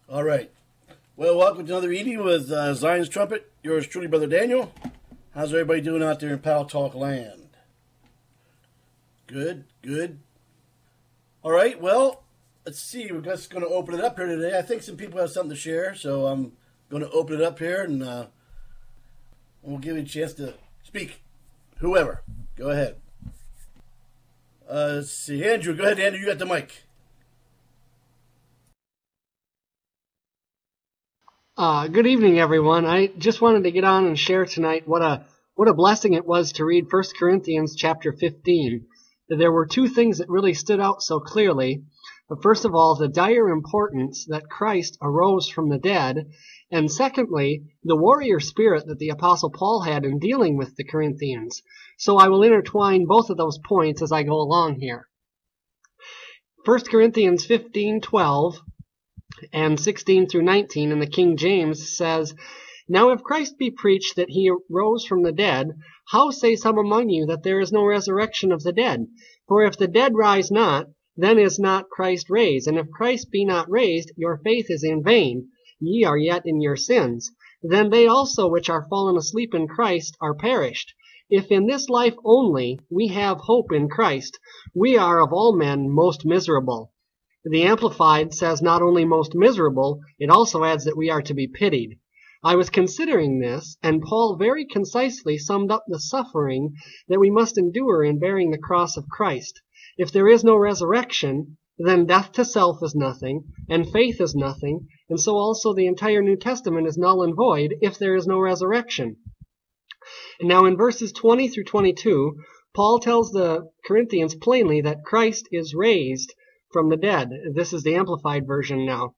All right. Well, welcome to another evening with Zion's Trumpet. Yours truly, Brother Daniel. How's everybody doing out there in Pal Talk land? Good, good. All right, well, let's see. We're just going to open it up here today. I think some people have something to share, so I'm going to open it up here and we'll give you a chance to speak. Whoever. Go ahead. Let's see. Andrew, go ahead, Andrew. You got the mic. Good evening, everyone. I just wanted to get on and share tonight what a blessing it was to read 1 Corinthians chapter 15. There were two things that really stood out so clearly. First of all, the dire importance that Christ arose from the dead, and secondly, the warrior spirit that the Apostle Paul had in dealing with the Corinthians. So I will intertwine both of those points as I go along here. 1 Corinthians 15:12 and 16 through 19 in the King James says, "Now if Christ be preached that he rose from the dead, how say some among you that there is no resurrection of the dead? For if the dead rise not, then is not Christ raised. And if Christ be not raised, your faith is in vain. Ye are yet in your sins. Then they also which are fallen asleep in Christ are perished. If in this life only we have hope in Christ, we are of all men most miserable." The Amplified says not only most miserable, it also adds that we are to be pitied. I was considering this, and Paul very concisely summed up the suffering that we must endure in bearing the cross of Christ. If there is no resurrection, then death to self is nothing, and faith is nothing, and so also the entire New Testament is null and void if there is no resurrection. And now in verses 20 through 22, Paul tells the Corinthians plainly that Christ is raised from the dead. This is the Amplified version now.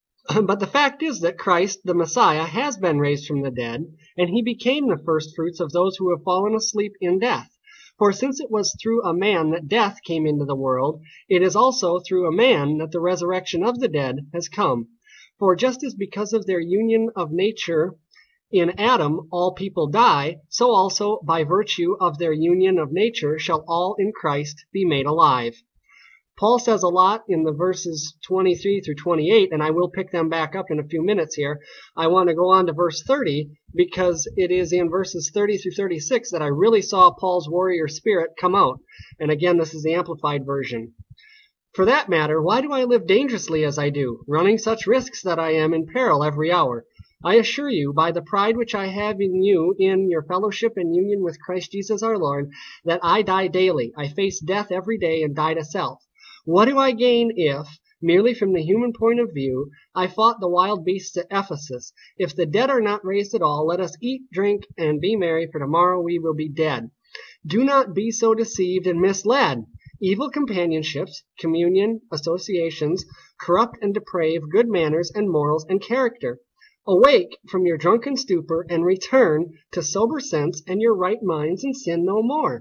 But the fact is that Christ, the Messiah, has been raised from the dead, and he became the firstfruits of those who have fallen asleep in death. For since it was through a man that death came into the world, it is also through a man that the resurrection of the dead has come. For just as because of their union of nature in Adam all people die, so also by virtue of their union of nature shall all in Christ be made alive. Paul says a lot in the verses 23 through 28, and I will pick them back up in a few minutes here. I want to go on to verse 30 because it is in verses 30 through 36 that I really saw Paul's warrior spirit come out. And again, this is the Amplified version. "For that matter, why do I live dangerously as I do, running such risks that I am in peril every hour? I assure you, by the pride which I have in you in your fellowship and union with Christ Jesus our Lord, that I die daily. I face death every day and die to self. What do I gain if, merely from the human point of view, I fought the wild beasts at Ephesus? If the dead are not raised at all, let us eat, drink, and be merry, for tomorrow we will be dead. Do not be so deceived and misled. Evil companionships, communion, associations, corrupt and deprave good manners and morals and character. Awake from your drunken stupor and return to sober sense and your right minds, and sin no more.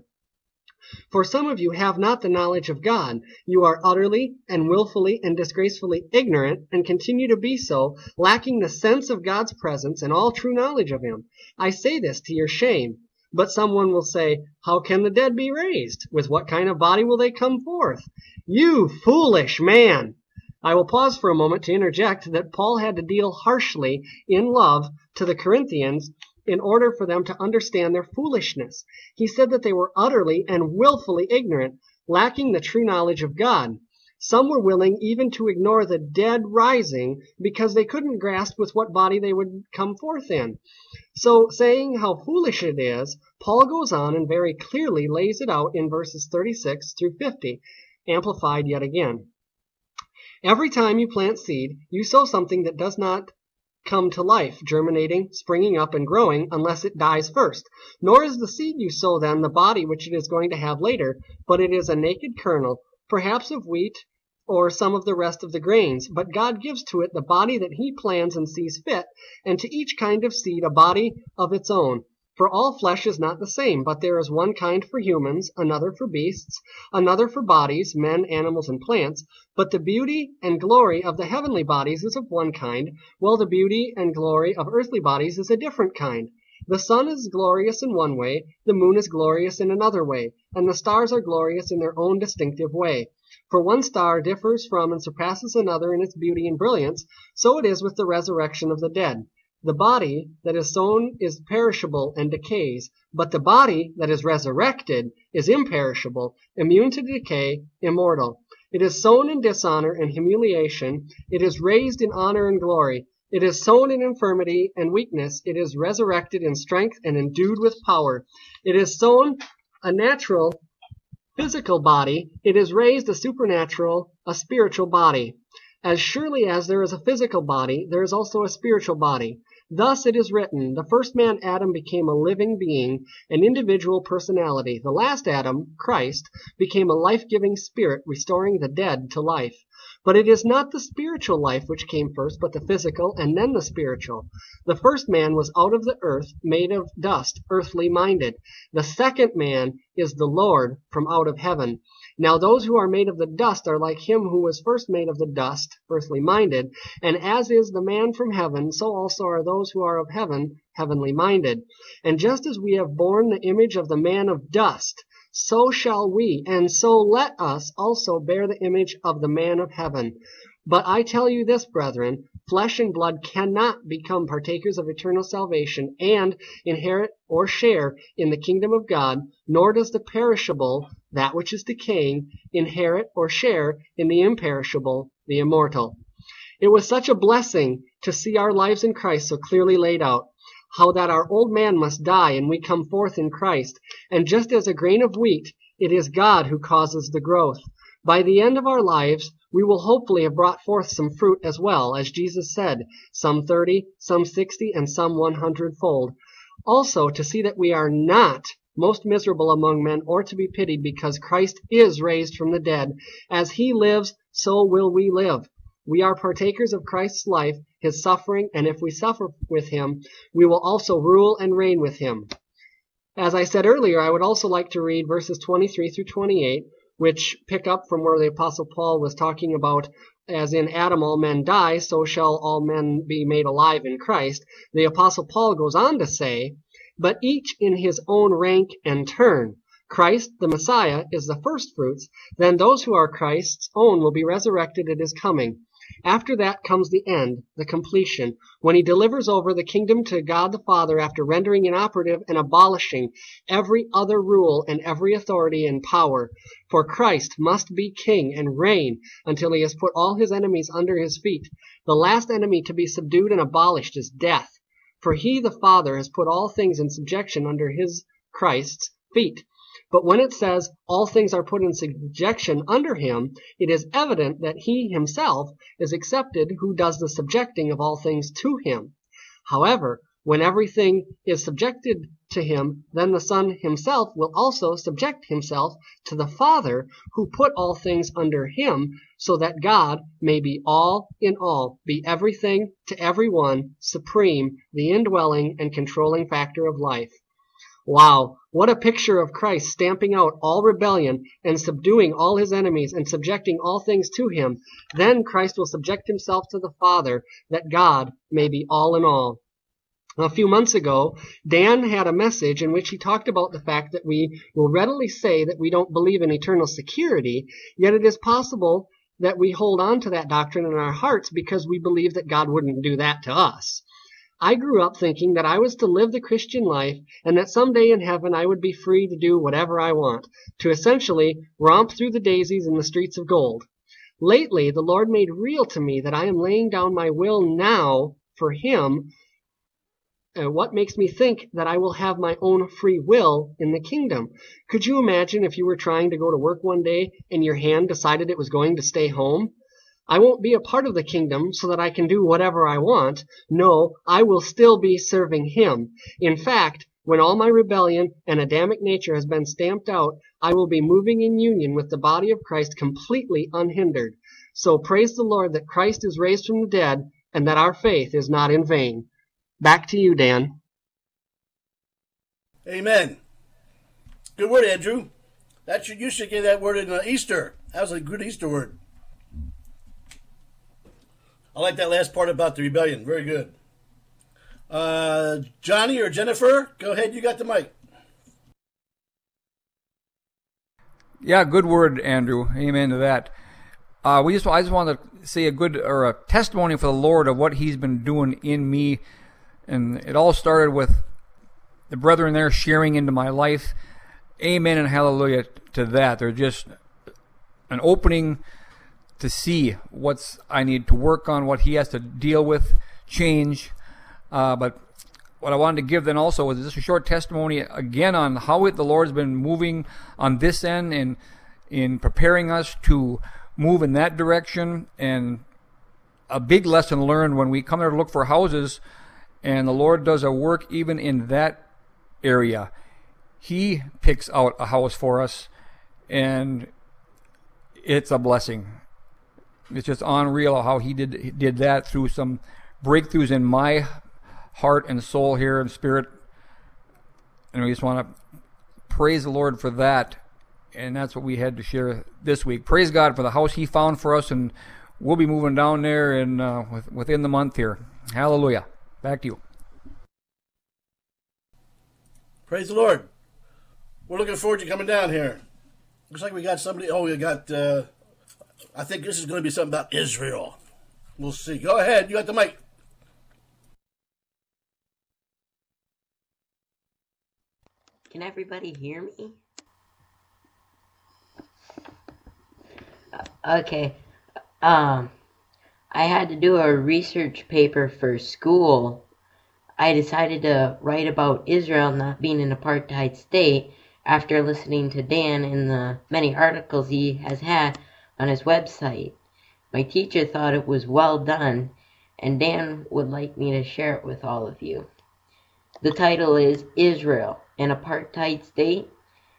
For some of you have not the knowledge of God. You are utterly and willfully and disgracefully ignorant, and continue to be so, lacking the sense of God's presence and all true knowledge of him. I say this to your shame. But someone will say, how can the dead be raised? With what kind of body will they come forth? You foolish man! I will pause for a moment to interject that Paul had to deal harshly in love to the Corinthians in order for them to understand their foolishness. He said that they were utterly and willfully ignorant, lacking the true knowledge of God. Some were willing even to ignore the dead rising because they couldn't grasp with what body they would come forth in. So, saying how foolish it is, Paul goes on and very clearly lays it out in verses 36 through 50, amplified yet again. Every time you plant seed, you sow something that does not come to life, germinating, springing up, and growing, unless it dies first. Nor is the seed you sow then the body which it is going to have later, but it is a naked kernel, perhaps of wheat or some of the rest of the grains. But God gives to it the body that he plans and sees fit, and to each kind of seed a body of its own. For all flesh is not the same, but there is one kind for humans, another for beasts, another for bodies, men, animals, and plants. But the beauty and glory of the heavenly bodies is of one kind, while the beauty and glory of earthly bodies is a different kind. The sun is glorious in one way, the moon is glorious in another way, and the stars are glorious in their own distinctive way. For one star differs from and surpasses another in its beauty and brilliance, so it is with the resurrection of the dead. The body that is sown is perishable and decays, but the body that is resurrected is imperishable, immune to decay, immortal. It is sown in dishonor and humiliation. It is raised in honor and glory. It is sown in infirmity and weakness. It is resurrected in strength and endued with power. It is sown a natural, physical body. It is raised a supernatural, a spiritual body. As surely as there is a physical body, there is also a spiritual body. Thus it is written, the first man, Adam, became a living being, an individual personality. The last Adam, Christ, became a life-giving spirit, restoring the dead to life. But it is not the spiritual life which came first, but the physical, and then the spiritual. The first man was out of the earth, made of dust, earthly minded. The second man is the Lord from out of heaven. Now those who are made of the dust are like him who was first made of the dust, earthly minded. And as is the man from heaven, so also are those who are of heaven, heavenly minded. And just as we have borne the image of the man of dust, so shall we, and so let us also bear the image of the man of heaven. But I tell you this, brethren, flesh and blood cannot become partakers of eternal salvation and inherit or share in the kingdom of God, nor does the perishable, that which is decaying, inherit or share in the imperishable, the immortal. It was such a blessing to see our lives in Christ so clearly laid out, how that our old man must die and we come forth in Christ. And just as a grain of wheat, it is God who causes the growth. By the end of our lives, we will hopefully have brought forth some fruit as well, as Jesus said, some 30, some 60, and some 100-fold. Also, to see that we are not most miserable among men or to be pitied, because Christ is raised from the dead. As he lives, so will we live. We are partakers of Christ's life, his suffering, and if we suffer with him, we will also rule and reign with him. As I said earlier, I would also like to read verses 23 through 28, which pick up from where the Apostle Paul was talking about, as in Adam all men die, so shall all men be made alive in Christ. The Apostle Paul goes on to say, but each in his own rank and turn. Christ, the Messiah, is the firstfruits. Then those who are Christ's own will be resurrected at his coming. After that comes the end, the completion, when he delivers over the kingdom to God the Father after rendering inoperative and abolishing every other rule and every authority and power. For Christ must be king and reign until he has put all his enemies under his feet. The last enemy to be subdued and abolished is death. For he, the Father, has put all things in subjection under his, Christ's, feet. But when it says all things are put in subjection under him, it is evident that he himself is accepted who does the subjecting of all things to him. However, when everything is subjected to him, then the Son himself will also subject himself to the Father who put all things under him, so that God may be all in all, be everything to everyone, supreme, the indwelling and controlling factor of life. Wow, what a picture of Christ stamping out all rebellion and subduing all his enemies and subjecting all things to him. Then Christ will subject himself to the Father, that God may be all in all. A few months ago, Dan had a message in which he talked about the fact that we will readily say that we don't believe in eternal security, yet it is possible that we hold on to that doctrine in our hearts because we believe that God wouldn't do that to us. I grew up thinking that I was to live the Christian life and that someday in heaven I would be free to do whatever I want, to essentially romp through the daisies in the streets of gold. Lately, the Lord made real to me that I am laying down my will now for him. What makes me think that I will have my own free will in the kingdom? Could you imagine if you were trying to go to work one day and your hand decided it was going to stay home? I won't be a part of the kingdom so that I can do whatever I want. No, I will still be serving him. In fact, when all my rebellion and Adamic nature has been stamped out, I will be moving in union with the body of Christ completely unhindered. So praise the Lord that Christ is raised from the dead and that our faith is not in vain. Back to you, Dan. Amen. Good word, Andrew. You should get that word in Easter. That was a good Easter word. I like that last part about the rebellion. Very good. Johnny or Jennifer, go ahead. You got the mic. Yeah, good word, Andrew. Amen to that. I just want to say a testimony for the Lord of what He's been doing in me, and it all started with the brethren there sharing into my life. Amen and hallelujah to that. They're just an opening to see what I need to work on, what He has to deal with, change. But what I wanted to give then also was just a short testimony again on how the Lord's been moving on this end and in preparing us to move in that direction. And a big lesson learned when we come there to look for houses, and the Lord does a work even in that area. He picks out a house for us, and it's a blessing. It's just unreal how He did that through some breakthroughs in my heart and soul here and spirit. And we just want to praise the Lord for that. And that's what we had to share this week. Praise God for the house He found for us, and we'll be moving down there within the month here. Hallelujah. Back to you. Praise the Lord. We're looking forward to coming down here. Looks like we got somebody. I think this is going to be something about Israel. We'll see. Go ahead. You got the mic. Can everybody hear me? Okay. I had to do a research paper for school. I decided to write about Israel not being an apartheid state after listening to Dan and the many articles he has had on his website. My teacher thought it was well done, and Dan would like me to share it with all of you. The title is Israel, an Apartheid State?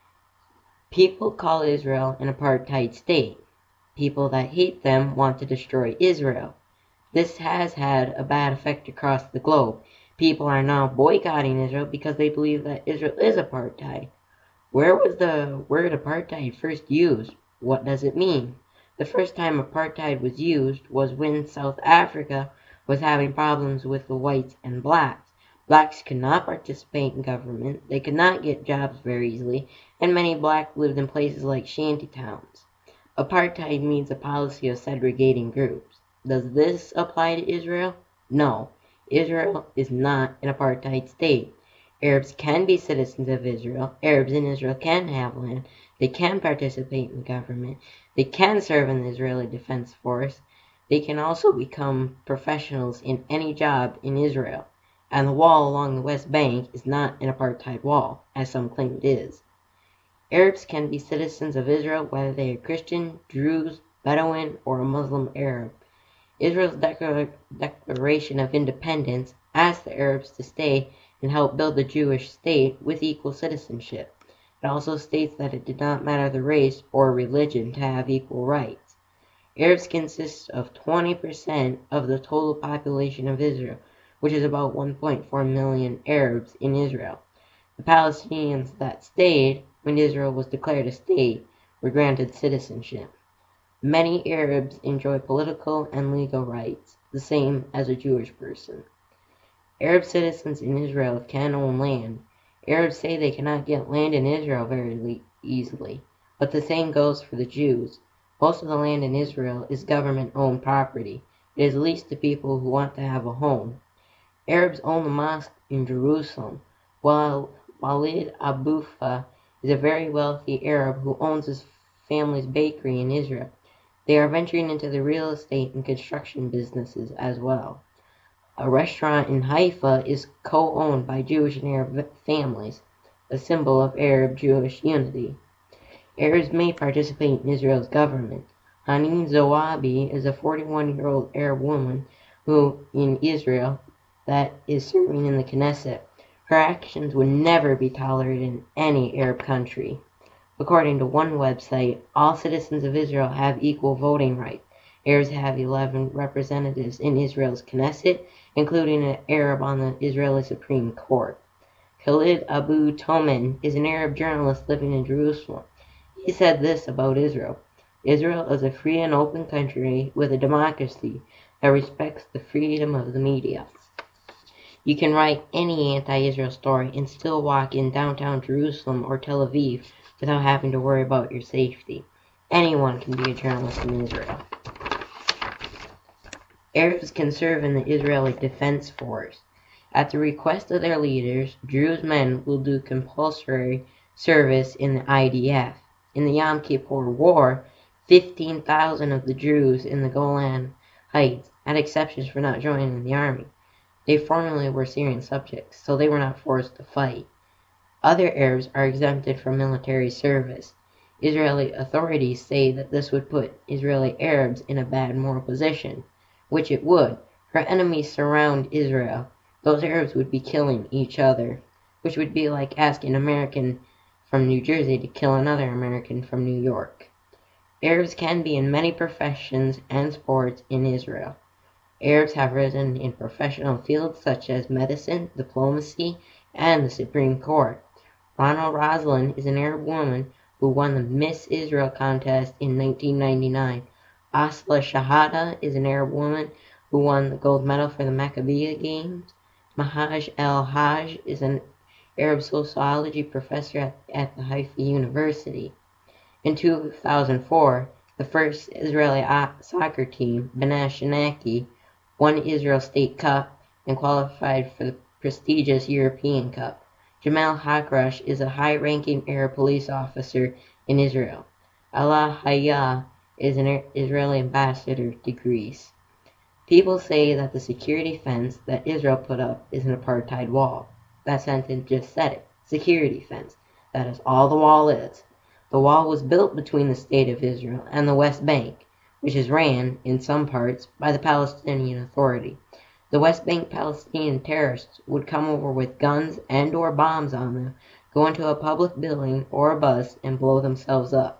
People call Israel an apartheid state. People that hate them want to destroy Israel. This has had a bad effect across the globe. People are now boycotting Israel because they believe that Israel is apartheid. Where was the word apartheid first used? What does it mean? The first time apartheid was used was when South Africa was having problems with the whites and blacks. Blacks could not participate in government, they could not get jobs very easily, and many blacks lived in places like shanty towns. Apartheid means a policy of segregating groups. Does this apply to Israel? No. Israel is not an apartheid state. Arabs can be citizens of Israel. Arabs in Israel can have land. They can participate in government. They can serve in the Israeli Defense Force. They can also become professionals in any job in Israel. And the wall along the West Bank is not an apartheid wall, as some claim it is. Arabs can be citizens of Israel whether they are Christian, Druze, Bedouin, or a Muslim Arab. Israel's Declaration of Independence asked the Arabs to stay and help build the Jewish state with equal citizenship. It also states that it did not matter the race or religion to have equal rights. Arabs consist of 20% of the total population of Israel, which is about 1.4 million Arabs in Israel. The Palestinians that stayed when Israel was declared a state were granted citizenship. Many Arabs enjoy political and legal rights, the same as a Jewish person. Arab citizens in Israel can own land. Arabs say they cannot get land in Israel very easily, but the same goes for the Jews. Most of the land in Israel is government-owned property. It is leased to people who want to have a home. Arabs own the mosque in Jerusalem, while Walid Aboufa is a very wealthy Arab who owns his family's bakery in Israel. They are venturing into the real estate and construction businesses as well. A restaurant in Haifa is co-owned by Jewish and Arab families, a symbol of Arab-Jewish unity. Arabs may participate in Israel's government. Hanin Zoabi is a 41-year-old Arab woman who, in Israel, that is serving in the Knesset. Her actions would never be tolerated in any Arab country. According to one website, all citizens of Israel have equal voting rights. Arabs have 11 representatives in Israel's Knesset, including an Arab on the Israeli Supreme Court. Khalid Abu Toman is an Arab journalist living in Jerusalem. He said this about Israel. Israel is a free and open country with a democracy that respects the freedom of the media. You can write any anti-Israel story and still walk in downtown Jerusalem or Tel Aviv without having to worry about your safety. Anyone can be a journalist in Israel. Arabs can serve in the Israeli Defense Force. At the request of their leaders, Druze men will do compulsory service in the IDF. In the Yom Kippur War, 15,000 of the Druze in the Golan Heights had exceptions for not joining the army. They formerly were Syrian subjects, so they were not forced to fight. Other Arabs are exempted from military service. Israeli authorities say that this would put Israeli Arabs in a bad moral position, which it would. Her enemies surround Israel. Those Arabs would be killing each other, which would be like asking an American from New Jersey to kill another American from New York. Arabs can be in many professions and sports in Israel. Arabs have risen in professional fields such as medicine, diplomacy, and the Supreme Court. Rana Roslin is an Arab woman who won the Miss Israel contest in 1999. Asla Shahada is an Arab woman who won the gold medal for the Maccabiah Games. Mahaj El-Haj is an Arab sociology professor at the Haifa University. In 2004, the first Israeli soccer team, Bnei Shenaki, won Israel State Cup and qualified for the prestigious European Cup. Jamal Hakrush is a high-ranking Arab police officer in Israel. Allah Hayya is an Israeli ambassador to Greece. People say that the security fence that Israel put up is an apartheid wall. That sentence just said it. Security fence. That is all the wall is. The wall was built between the State of Israel and the West Bank, which is ran, in some parts, by the Palestinian Authority. The West Bank Palestinian terrorists would come over with guns and or bombs on them, go into a public building or a bus, and blow themselves up.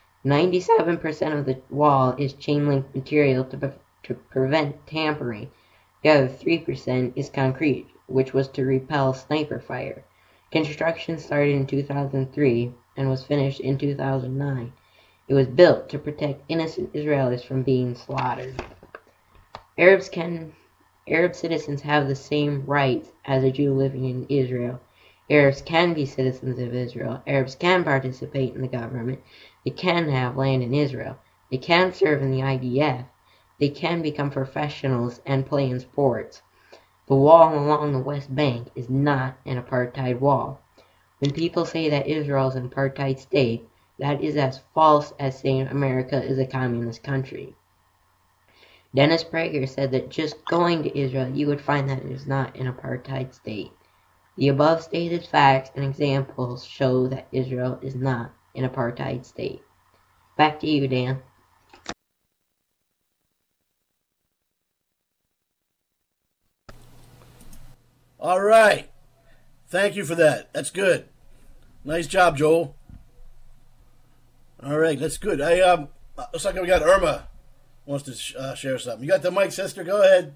97% of the wall is chain-link material to prevent tampering. The other 3% is concrete, which was to repel sniper fire. Construction started in 2003 and was finished in 2009. It was built to protect innocent Israelis from being slaughtered. Arab citizens have the same rights as a Jew living in Israel. Arabs can be citizens of Israel. Arabs can participate in the government. They can have land in Israel. They can serve in the IDF. They can become professionals and play in sports. The wall along the West Bank is not an apartheid wall. When people say that Israel is an apartheid state, that is as false as saying America is a communist country. Dennis Prager said that just going to Israel, you would find that it is not an apartheid state. The above stated facts and examples show that Israel is not an apartheid state. Back to you, Dan. All right. Thank you for that. That's good. Nice job, Joel. All right, that's good. Looks like we got Irma wants to share something. You got the mic, sister. Go ahead.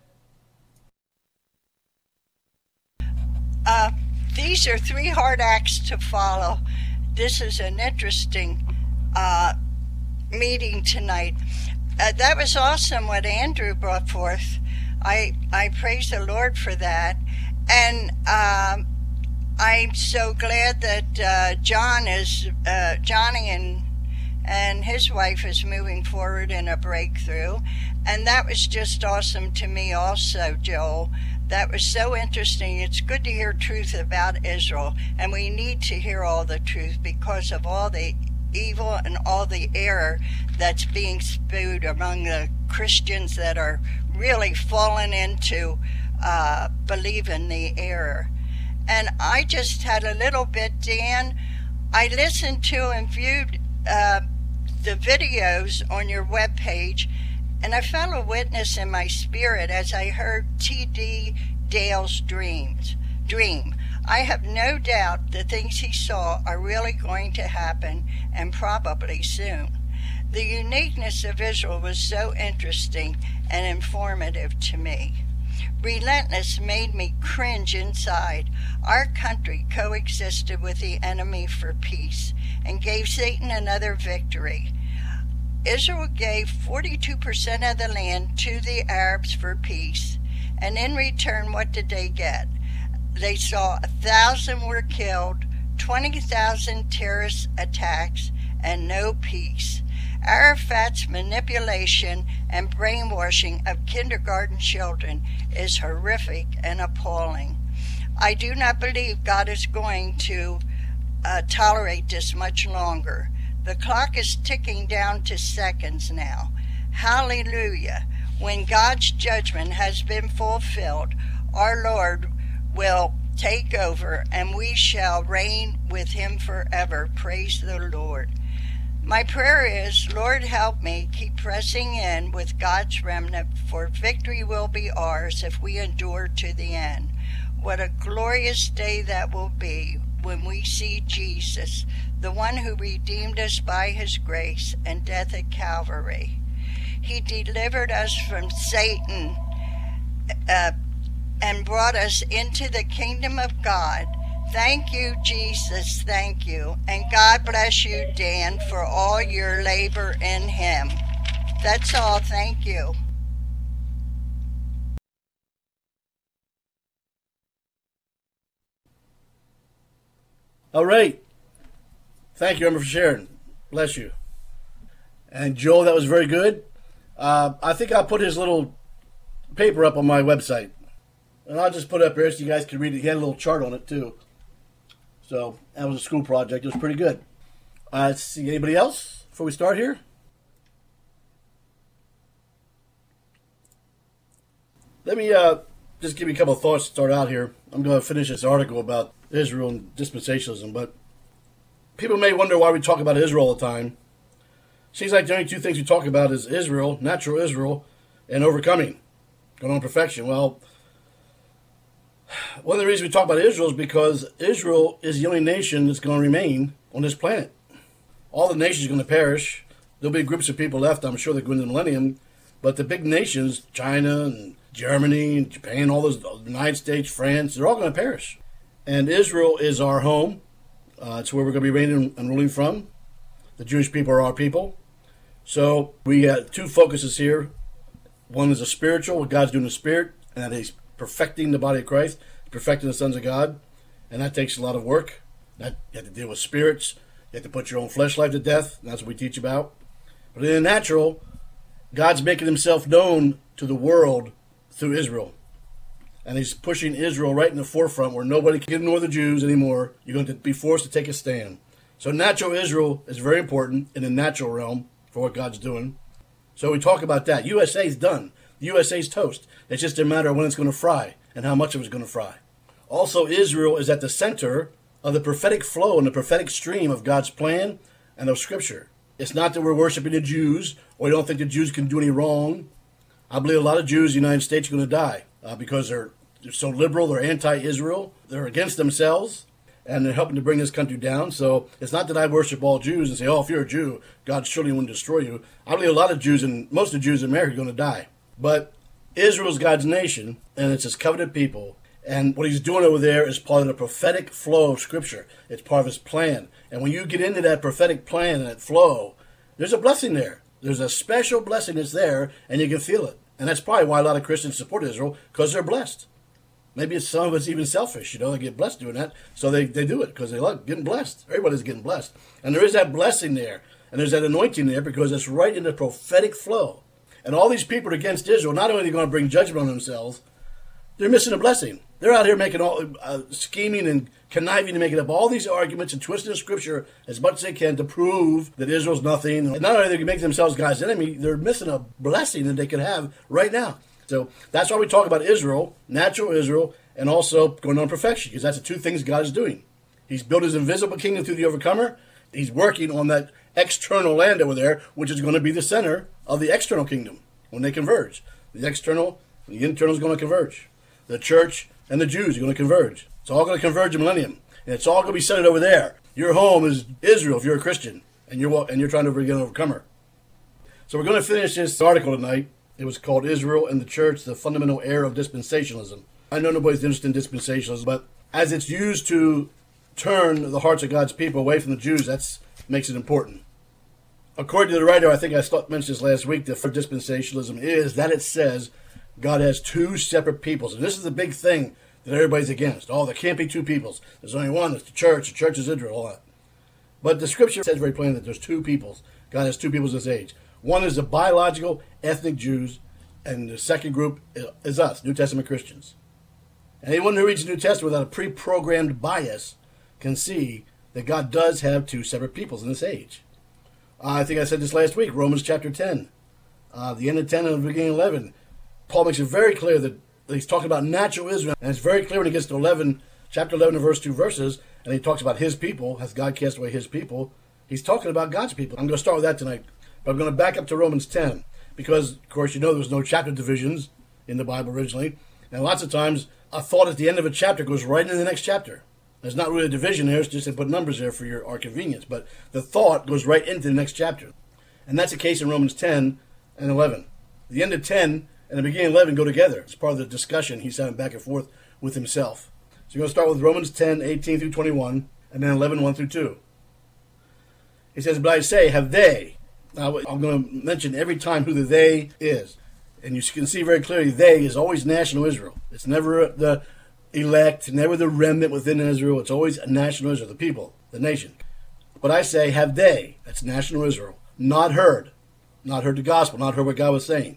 These are 3 hard acts to follow. This is an interesting meeting tonight. That was awesome what Andrew brought forth. I praise the Lord for that. And I'm so glad that Johnny and his wife is moving forward in a breakthrough. And that was just awesome to me also, Joel. That was so interesting. It's good to hear truth about Israel, and we need to hear all the truth because of all the evil and all the error that's being spewed among the Christians that are really falling into believing the error. And I just had a little bit, Dan. I listened to and viewed the videos on your webpage, and I felt a witness in my spirit as I heard T.D. Dale's dream. I have no doubt the things he saw are really going to happen, and probably soon. The uniqueness of Israel was so interesting and informative to me. Relentless made me cringe inside. Our country coexisted with the enemy for peace and gave Satan another victory. Israel gave 42% of the land to the Arabs for peace, and in return, what did they get? They saw 1,000 were killed, 20,000 terrorist attacks, and no peace. Arafat's manipulation and brainwashing of kindergarten children is horrific and appalling. I do not believe God is going to tolerate this much longer. The clock is ticking down to seconds now. Hallelujah. When God's judgment has been fulfilled, our Lord will take over and we shall reign with him forever. Praise the Lord. My prayer is, Lord, help me keep pressing in with God's remnant, for victory will be ours if we endure to the end. What a glorious day that will be when we see Jesus, the one who redeemed us by his grace and death at Calvary. He delivered us from Satan and brought us into the kingdom of God. Thank you, Jesus, thank you. And God bless you, Dan, for all your labor in him. That's all, thank you. All right. Thank you, Emma, for sharing. Bless you. And Joel, that was very good. I think I'll put his little paper up on my website. And I'll just put it up here so you guys can read it. He had a little chart on it, too. So that was a school project. It was pretty good. Let's see. Anybody else before we start here? Let me just give you a couple of thoughts to start out here. I'm going to finish this article about Israel and dispensationalism, but people may wonder why we talk about Israel all the time. Seems like the only two things we talk about is Israel, natural Israel, and overcoming, going on perfection. Well, one of the reasons we talk about Israel is because Israel is the only nation that's going to remain on this planet. All the nations are going to perish. There'll be groups of people left, I'm sure, that go into the millennium, but the big nations, China and Germany and Japan, all those, the United States, France, they're all going to perish. And Israel is our home. It's where we're going to be reigning and ruling from. The Jewish people are our people. So we got two focuses here. One is a spiritual, what God's doing in the spirit, and that he's perfecting the body of Christ, perfecting the sons of God. And that takes a lot of work. You have to deal with spirits. You have to put your own flesh life to death. And that's what we teach about. But in the natural, God's making himself known to the world through Israel. And he's pushing Israel right in the forefront where nobody can ignore the Jews anymore. You're going to be forced to take a stand. So natural Israel is very important in the natural realm for what God's doing. So we talk about that. USA's done. The USA's toast. It's just a matter of when it's going to fry and how much of it's going to fry. Also, Israel is at the center of the prophetic flow and the prophetic stream of God's plan and of Scripture. It's not that we're worshiping the Jews or we don't think the Jews can do any wrong. I believe a lot of Jews in the United States are going to die because they're so liberal, they're anti-Israel, they're against themselves, and they're helping to bring this country down. So it's not that I worship all Jews and say, oh, if you're a Jew, God surely wouldn't destroy you. I believe a lot of Jews, and most of the Jews in America are going to die. But Israel's God's nation, and it's his covenant people. And what he's doing over there is part of the prophetic flow of Scripture. It's part of his plan. And when you get into that prophetic plan and that flow, there's a blessing there. There's a special blessing that's there, and you can feel it. And that's probably why a lot of Christians support Israel, because they're blessed. Maybe some of it's even selfish, they get blessed doing that, so they do it because they like getting blessed. Everybody's getting blessed. And there is that blessing there, and there's that anointing there because it's right in the prophetic flow. And all these people against Israel, not only are they going to bring judgment on themselves, they're missing a blessing. They're out here making all scheming and conniving to making up all these arguments and twisting the Scripture as much as they can to prove that Israel's nothing. And not only do they make themselves God's enemy, they're missing a blessing that they could have right now. So that's why we talk about Israel, natural Israel, and also going on perfection, because that's the two things God is doing. He's built his invisible kingdom through the overcomer. He's working on that external land over there, which is going to be the center of the external kingdom when they converge. The external and the internal is going to converge. The church and the Jews are going to converge. It's all going to converge in millennium, and it's all going to be centered over there. Your home is Israel if you're a Christian, and you're trying to be an overcomer. So we're going to finish this article tonight. It was called Israel and the Church, the Fundamental Error of Dispensationalism. I know nobody's interested in dispensationalism, but as it's used to turn the hearts of God's people away from the Jews, that makes it important. According to the writer, I think I mentioned this last week, the dispensationalism is that it says God has two separate peoples. And this is the big thing that everybody's against. Oh, there can't be two peoples. There's only one. It's the church. The church is Israel. All that. But the scripture says very plainly that there's two peoples. God has two peoples in this age. One is the biological ethnic Jews, and the second group is us, New Testament Christians. Anyone who reads the New Testament without a pre-programmed bias can see that God does have two separate peoples in this age. I think I said this last week, Romans chapter 10. The end of 10 and the beginning of 11. Paul makes it very clear that he's talking about natural Israel. And it's very clear when he gets to 11, chapter 11 and verse 2 verses, and he talks about his people, has God cast away his people. He's talking about God's people. I'm going to start with that tonight. But I'm going to back up to Romans 10. Because, of course, you know there was no chapter divisions in the Bible originally. And lots of times, a thought at the end of a chapter goes right into the next chapter. There's not really a division there. It's just they put numbers there for our convenience. But the thought goes right into the next chapter. And that's the case in Romans 10 and 11. The end of 10 and the beginning of 11 go together. It's part of the discussion he's having back and forth with himself. So you're going to start with Romans 10, 18 through 21, and then 11, 1 through 2. He says, but I say, have they... Now, I'm going to mention every time who the they is. And you can see very clearly, they is always national Israel. It's never the elect, never the remnant within Israel. It's always national Israel, the people, the nation. But I say, have they, that's national Israel, not heard the gospel, not heard what God was saying.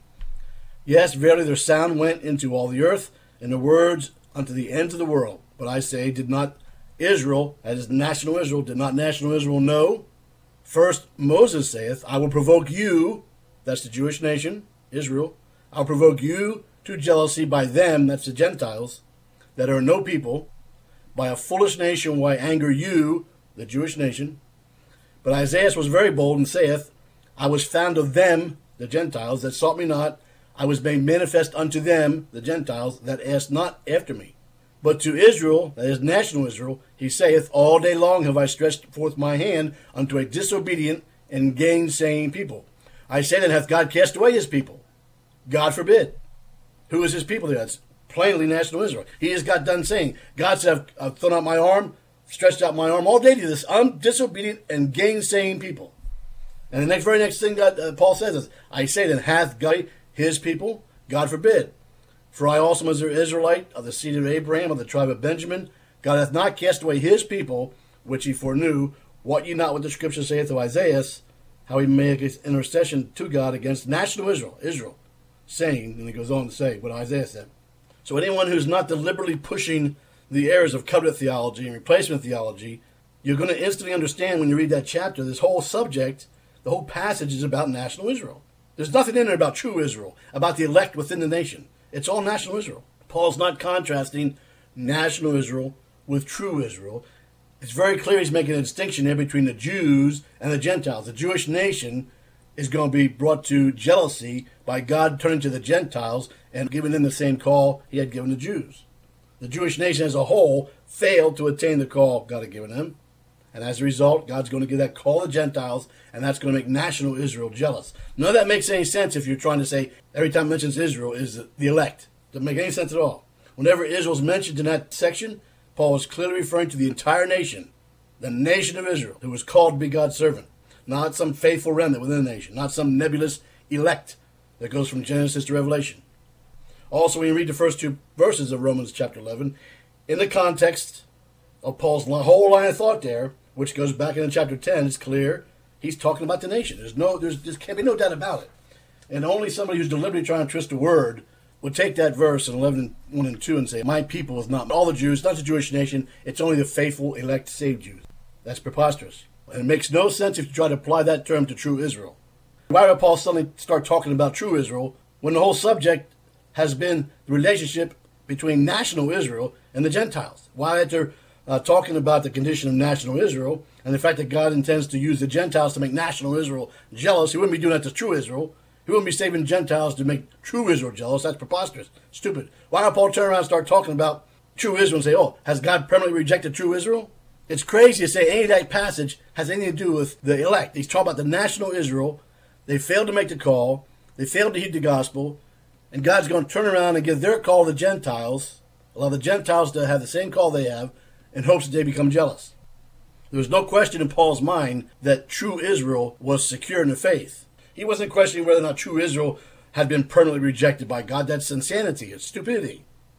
Yes, verily their sound went into all the earth, and the words unto the ends of the world. But I say, did not Israel, that is national Israel, did not national Israel know? First, Moses saith, I will provoke you, that's the Jewish nation, Israel, I'll provoke you to jealousy by them, that's the Gentiles, that are no people. By a foolish nation will I anger you, the Jewish nation. But Isaiah was very bold and saith, I was found of them, the Gentiles, that sought me not. I was made manifest unto them, the Gentiles, that asked not after me. But to Israel, that is national Israel, he saith, all day long have I stretched forth my hand unto a disobedient and gainsaying people. I say then, hath God cast away his people? God forbid. Who is his people there? That's plainly national Israel. He has got done saying, God said, I've thrown out my arm, stretched out my arm all day to this disobedient and gainsaying people. And the very next thing Paul says is, I say then, hath God his people? God forbid. For I also was an Israelite of the seed of Abraham, of the tribe of Benjamin. God hath not cast away his people, which he foreknew. Wot ye not what the scripture saith of Isaiah, how he maketh intercession to God against national Israel, saying, and he goes on to say what Isaiah said. So anyone who's not deliberately pushing the errors of covenant theology and replacement theology, you're going to instantly understand when you read that chapter, this whole subject, the whole passage is about national Israel. There's nothing in there about true Israel, about the elect within the nation. It's all national Israel. Paul's not contrasting national Israel with true Israel. It's very clear he's making a distinction there between the Jews and the Gentiles. The Jewish nation is going to be brought to jealousy by God turning to the Gentiles and giving them the same call he had given the Jews. The Jewish nation as a whole failed to attain the call God had given them. And as a result, God's going to give that call to Gentiles, and that's going to make national Israel jealous. None of that makes any sense if you're trying to say every time it mentions Israel is the elect. Doesn't make any sense at all. Whenever Israel's mentioned in that section, Paul is clearly referring to the entire nation, the nation of Israel, who was called to be God's servant. Not some faithful remnant within the nation, not some nebulous elect that goes from Genesis to Revelation. Also, when you read the first two verses of Romans chapter 11, in the context of Paul's whole line of thought there, which goes back into chapter 10, it's clear he's talking about the nation. There can't be no doubt about it. And only somebody who's deliberately trying to twist a word would take that verse in 11, 1 and 2 and say, my people is not all the Jews, not the Jewish nation, it's only the faithful, elect, saved Jews. That's preposterous. And it makes no sense if you try to apply that term to true Israel. Why would Paul suddenly start talking about true Israel when the whole subject has been the relationship between national Israel and the Gentiles? Why after talking about the condition of national Israel and the fact that God intends to use the Gentiles to make national Israel jealous, he wouldn't be doing that to true Israel. He wouldn't be saving Gentiles to make true Israel jealous. That's preposterous. Stupid. Why would Paul turn around and start talking about true Israel and say, oh, has God permanently rejected true Israel? It's crazy to say any of that passage has anything to do with the elect. He's talking about the national Israel. They failed to make the call. They failed to heed the gospel. And God's going to turn around and give their call to the Gentiles, allow the Gentiles to have the same call they have, in hopes that they become jealous. There was no question in Paul's mind that true Israel was secure in the faith. He wasn't questioning whether or not true Israel had been permanently rejected by God. That's insanity. It's stupidity.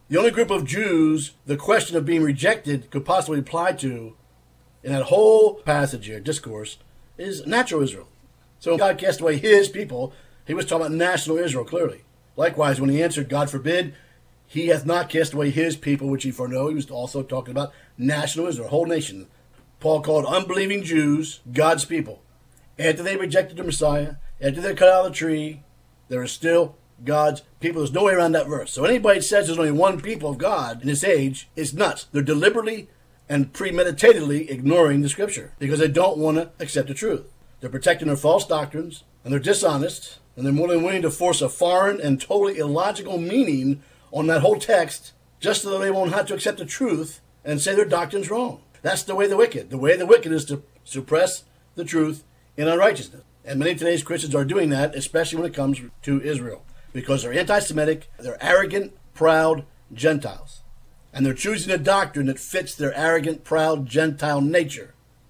The only group of Jews the question of being rejected could possibly apply to in that whole passage here, discourse, is natural Israel. So when God cast away his people, he was talking about national Israel, clearly. Likewise, when he answered, God forbid, he hath not cast away his people, which ye foreknow, he was also talking about national Israel, a whole nation. Paul called unbelieving Jews God's people. After they rejected the Messiah, after they cut out of the tree, there is still God's people. There's no way around that verse. So anybody that says there's only one people of God in this age is nuts. They're deliberately and premeditatedly ignoring the Scripture because they don't want to accept the truth. They're protecting their false doctrines, and they're dishonest, and they're more than willing to force a foreign and totally illogical meaning on that whole text just so that they won't have to accept the truth and say their doctrine's wrong. That's the way of the wicked. The way of the wicked is to suppress the truth in unrighteousness. And many of today's Christians are doing that, especially when it comes to Israel, because they're anti-Semitic, they're arrogant, proud Gentiles. And they're choosing a doctrine that fits their arrogant, proud Gentile nature.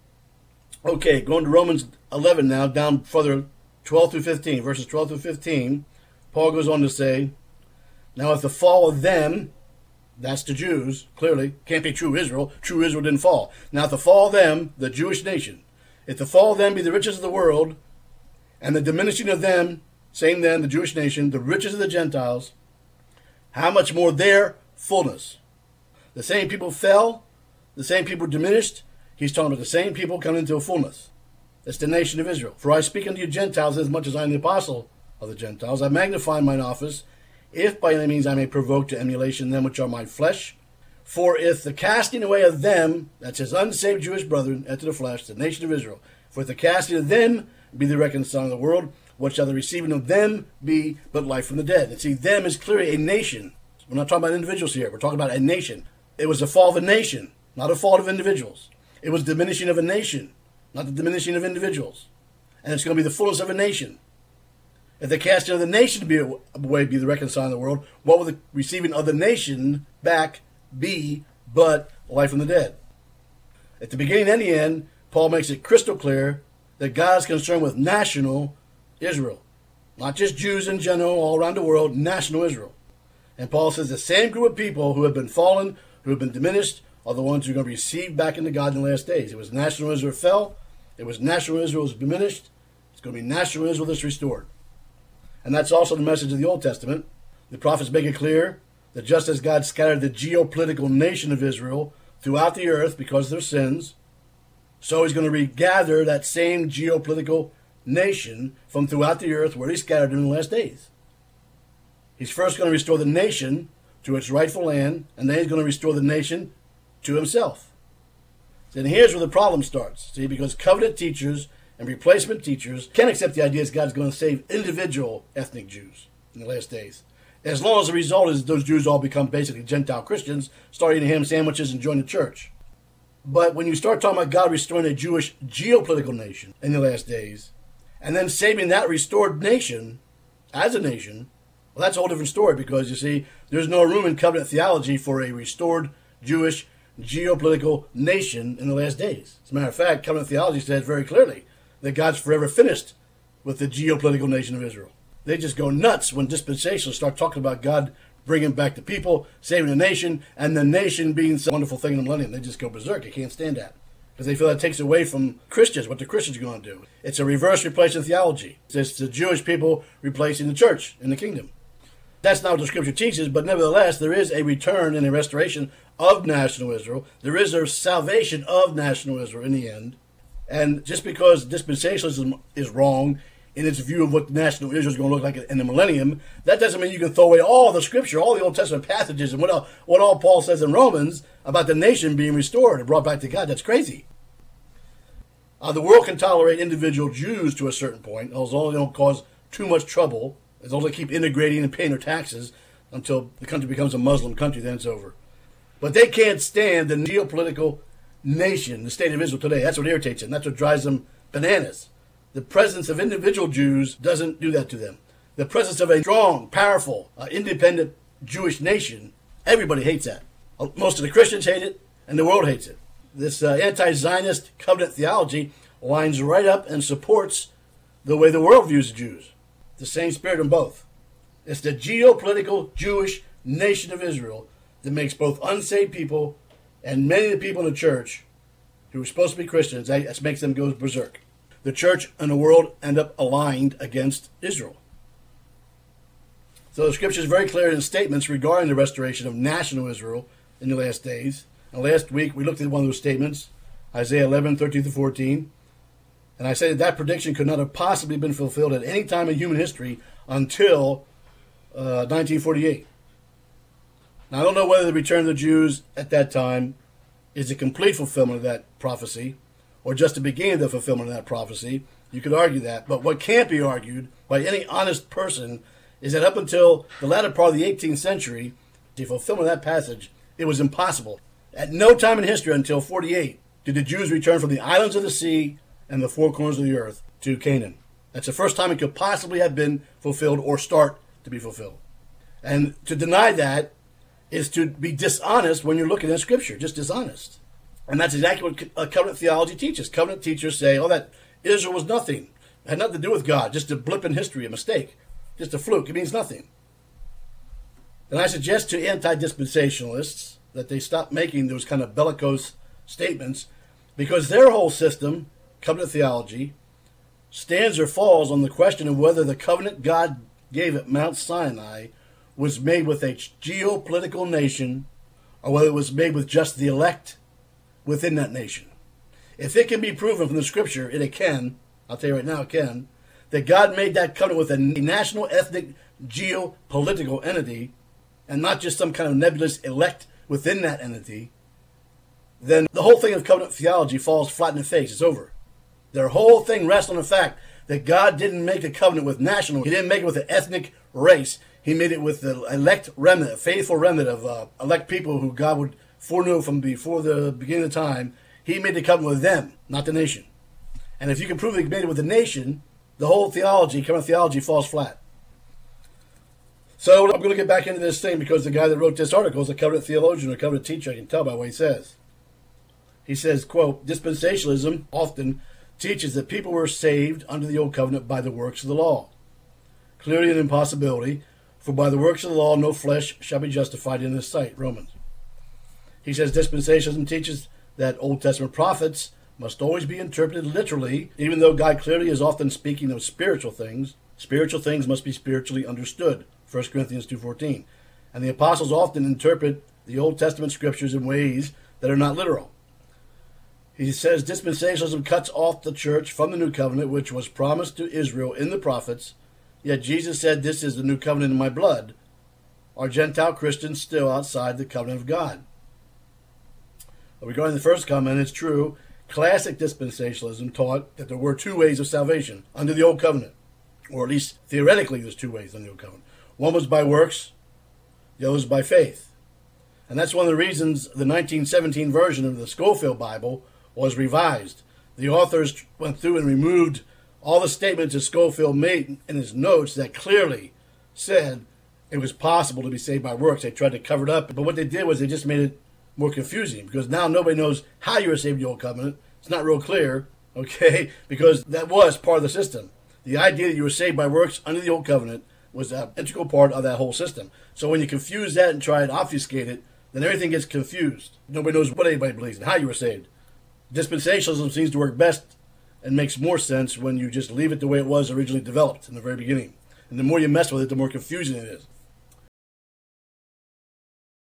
Okay, going to Romans 11 now, down further, 12 through 15, verses 12 through 15, Paul goes on to say, now if the fall of them, that's the Jews, clearly, can't be true Israel didn't fall. Now if the fall of them, the Jewish nation, if the fall of them be the riches of the world, and the diminishing of them, same then, the Jewish nation, the riches of the Gentiles, how much more their fullness? The same people fell, the same people diminished. He's talking about the same people coming into a fullness. It's the nation of Israel. For I speak unto you Gentiles as much as I am the apostle of the Gentiles. I magnify mine office, if by any means I may provoke to emulation them which are my flesh. For if the casting away of them, that's his unsaved Jewish brethren, into the flesh, the nation of Israel, for if the casting of them be the reconciling of the world, what shall the receiving of them be but life from the dead? And see, them is clearly a nation. We're not talking about individuals here. We're talking about a nation. It was the fall of a nation, not a fall of individuals. It was diminishing of a nation, not the diminishing of individuals. And it's going to be the fullness of a nation. If the casting of the nation be away be the reconciling of the world, what will the receiving of the nation back be but life from the dead? At the beginning and the end, Paul makes it crystal clear that God is concerned with national Israel. Not just Jews in general all around the world, national Israel. And Paul says the same group of people who have been fallen, who have been diminished, are the ones who are going to be received back into God in the last days. It was national Israel fell. It was national Israel was diminished. It's going to be national Israel that's restored. And that's also the message of the Old Testament. The prophets make it clear that just as God scattered the geopolitical nation of Israel throughout the earth because of their sins, so he's going to regather that same geopolitical nation from throughout the earth where he scattered them in the last days. He's first going to restore the nation to its rightful land, and then he's going to restore the nation to himself. And here's where the problem starts. See, because covenant teachers and replacement teachers can't accept the idea that God's going to save individual ethnic Jews in the last days. As long as the result is those Jews all become basically Gentile Christians, start eating ham sandwiches and join the church. But when you start talking about God restoring a Jewish geopolitical nation in the last days, and then saving that restored nation as a nation, well, that's a whole different story because, you see, there's no room in covenant theology for a restored Jewish geopolitical nation in the last days. As a matter of fact, covenant theology says very clearly that God's forever finished with the geopolitical nation of Israel. They just go nuts when dispensationalists start talking about God bringing back the people, saving the nation, and the nation being some wonderful thing in the millennium. They just go berserk. They can't stand that because they feel that takes away from Christians, what the Christians are going to do. It's a reverse replacement theology. It's the Jewish people replacing the church in the kingdom. That's not what the Scripture teaches, but nevertheless, there is a return and a restoration of national Israel. There is a salvation of national Israel in the end. And just because dispensationalism is wrong in its view of what national Israel is going to look like in the millennium, that doesn't mean you can throw away all the Scripture, all the Old Testament passages, and what all Paul says in Romans about the nation being restored and brought back to God. That's crazy. The world can tolerate individual Jews to a certain point, as long as they don't cause too much trouble, as long as they keep integrating and paying their taxes until the country becomes a Muslim country, then it's over. But they can't stand the geopolitical nation, the state of Israel today. That's what irritates them. That's what drives them bananas. The presence of individual Jews doesn't do that to them. The presence of a strong, powerful, independent Jewish nation, everybody hates that. Most of the Christians hate it, and the world hates it. This anti-Zionist covenant theology lines right up and supports the way the world views the Jews. The same spirit in both. It's the geopolitical Jewish nation of Israel that makes both unsaved people and many of the people in the church who are supposed to be Christians, that makes them go berserk. The church and the world end up aligned against Israel. So the scripture is very clear in statements regarding the restoration of national Israel in the last days. And last week we looked at one of those statements, Isaiah 11, 13-14. And I said that prediction could not have possibly been fulfilled at any time in human history until 1948. Now, I don't know whether the return of the Jews at that time is a complete fulfillment of that prophecy or just the beginning of the fulfillment of that prophecy. You could argue that. But what can't be argued by any honest person is that up until the latter part of the 18th century, the fulfillment of that passage, it was impossible. At no time in history until 48 did the Jews return from the islands of the sea and the four corners of the earth to Canaan. That's the first time it could possibly have been fulfilled or start to be fulfilled. And to deny that is to be dishonest when you're looking at Scripture, just dishonest. And that's exactly what covenant theology teaches. Covenant teachers say, oh, that Israel was nothing. It had nothing to do with God, just a blip in history, a mistake, just a fluke. It means nothing. And I suggest to anti-dispensationalists that they stop making those kind of bellicose statements because their whole system, covenant theology, stands or falls on the question of whether the covenant God gave at Mount Sinai was made with a geopolitical nation or whether it was made with just the elect within that nation. If it can be proven from the Scripture, and it can, I'll tell you right now it can, that God made that covenant with a national, ethnic, geopolitical entity and not just some kind of nebulous elect within that entity, then the whole thing of covenant theology falls flat in the face. It's over. Their whole thing rests on the fact that God didn't make a covenant with national. He didn't make it with an ethnic race. He made it with the elect remnant, a faithful remnant of elect people who God would foreknew from before the beginning of time. He made the covenant with them, not the nation. And if you can prove that he made it with the nation, the whole theology, covenant theology, falls flat. So I'm going to get back into this thing because the guy that wrote this article is a covenant theologian or covenant teacher. I can tell by what he says. He says, quote, dispensationalism often teaches that people were saved under the old covenant by the works of the law. Clearly an impossibility, for by the works of the law no flesh shall be justified in his sight. Romans. He says dispensationalism teaches that Old Testament prophets must always be interpreted literally, even though God clearly is often speaking of spiritual things. Spiritual things must be spiritually understood. 1 Corinthians 2:14. And the apostles often interpret the Old Testament scriptures in ways that are not literal. He says dispensationalism cuts off the church from the new covenant, which was promised to Israel in the prophets, yet Jesus said, this is the new covenant in my blood. Are Gentile Christians still outside the covenant of God? Regarding the first comment, it's true. Classic dispensationalism taught that there were two ways of salvation under the old covenant, or at least theoretically there's two ways under the old covenant. One was by works, the other was by faith. And that's one of the reasons the 1917 version of the Scofield Bible was revised. The authors went through and removed all the statements that Scofield made in his notes that clearly said it was possible to be saved by works. They tried to cover it up, but what they did was they just made it more confusing because now nobody knows how you were saved in the old covenant. It's not real clear, okay, because that was part of the system. The idea that you were saved by works under the old covenant was an integral part of that whole system. So when you confuse that and try and obfuscate it, then everything gets confused. Nobody knows what anybody believes and how you were saved. Dispensationalism seems to work best and makes more sense when you just leave it the way it was originally developed in the very beginning. And the more you mess with it, the more confusing it is.